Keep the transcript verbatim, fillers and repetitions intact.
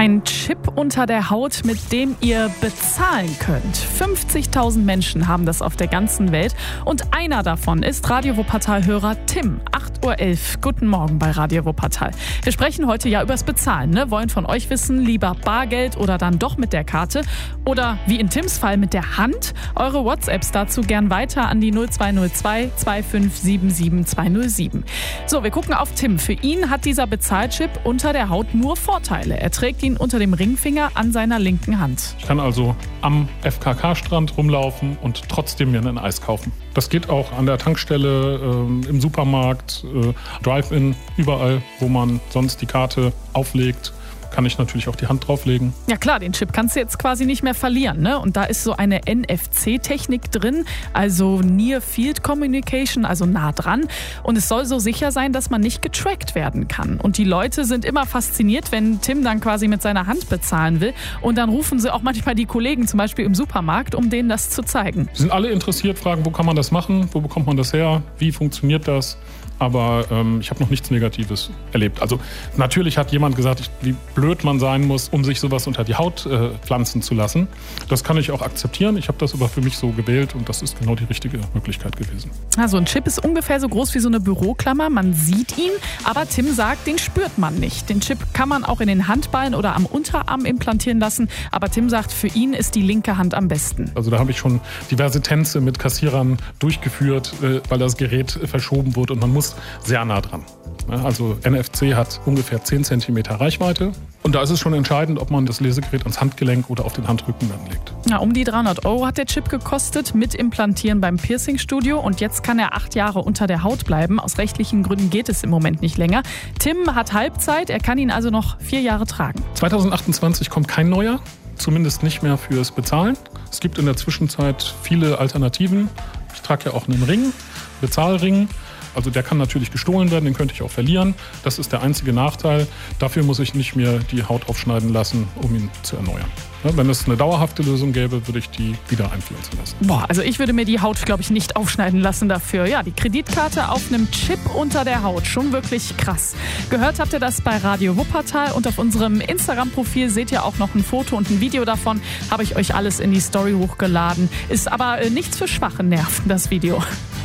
Ein Chip unter der Haut, mit dem ihr bezahlen könnt. fünfzigtausend Menschen haben das auf der ganzen Welt und einer davon ist Radio Wuppertal-Hörer Tim. acht Uhr elf. Guten Morgen bei Radio Wuppertal. Wir sprechen heute ja übers Bezahlen, ne? Wollen von euch wissen, lieber Bargeld oder dann doch mit der Karte oder wie in Tims Fall mit der Hand? Eure WhatsApps dazu gern weiter an die null zwei null zwei zwei fünf sieben sieben zwei null sieben. So, wir gucken auf Tim. Für ihn hat dieser Bezahlchip unter der Haut nur Vorteile. Er trägt ihn unter dem Ringfinger an seiner linken Hand. Ich kann also am F K K-Strand rumlaufen und trotzdem mir ein Eis kaufen. Das geht auch an der Tankstelle, äh, im Supermarkt, äh, Drive-In, überall, wo man sonst die Karte auflegt. Kann ich natürlich auch die Hand drauflegen. Ja klar, den Chip kannst du jetzt quasi nicht mehr verlieren, ne? Und da ist so eine N F C-Technik drin, also Near Field Communication, also nah dran. Und es soll so sicher sein, dass man nicht getrackt werden kann. Und die Leute sind immer fasziniert, wenn Tim dann quasi mit seiner Hand bezahlen will. Und dann rufen sie auch manchmal die Kollegen, zum Beispiel im Supermarkt, um denen das zu zeigen. Sie sind alle interessiert, fragen, wo kann man das machen, wo bekommt man das her, wie funktioniert das? Aber ähm, ich habe noch nichts Negatives erlebt. Also natürlich hat jemand gesagt, ich, wie blöd man sein muss, um sich sowas unter die Haut äh, pflanzen zu lassen. Das kann ich auch akzeptieren. Ich habe das aber für mich so gewählt und das ist genau die richtige Möglichkeit gewesen. Also ein Chip ist ungefähr so groß wie so eine Büroklammer. Man sieht ihn, aber Tim sagt, den spürt man nicht. Den Chip kann man auch in den Handballen oder am Unterarm implantieren lassen. Aber Tim sagt, für ihn ist die linke Hand am besten. Also da habe ich schon diverse Tänze mit Kassierern durchgeführt, äh, weil das Gerät äh, verschoben wird und man muss sehr nah dran. Also N F C hat ungefähr zehn Zentimeter Reichweite. Und da ist es schon entscheidend, ob man das Lesegerät ans Handgelenk oder auf den Handrücken dann legt. Ja, um die dreihundert Euro hat der Chip gekostet, mit Implantieren beim Piercing-Studio. Und jetzt kann er acht Jahre unter der Haut bleiben. Aus rechtlichen Gründen geht es im Moment nicht länger. Tim hat Halbzeit, er kann ihn also noch vier Jahre tragen. zwanzig achtundzwanzig kommt kein neuer, zumindest nicht mehr fürs Bezahlen. Es gibt in der Zwischenzeit viele Alternativen. Ich trage ja auch einen Ring, Bezahlring. Also der kann natürlich gestohlen werden, den könnte ich auch verlieren. Das ist der einzige Nachteil. Dafür muss ich nicht mehr die Haut aufschneiden lassen, um ihn zu erneuern. Ja, wenn es eine dauerhafte Lösung gäbe, würde ich die wieder einpflanzen lassen. Boah, also ich würde mir die Haut, glaube ich, nicht aufschneiden lassen dafür. Ja, die Kreditkarte auf einem Chip unter der Haut. Schon wirklich krass. Gehört habt ihr das bei Radio Wuppertal und auf unserem Instagram-Profil seht ihr auch noch ein Foto und ein Video davon. Habe ich euch alles in die Story hochgeladen. Ist aber äh, nichts für schwache Nerven, das Video.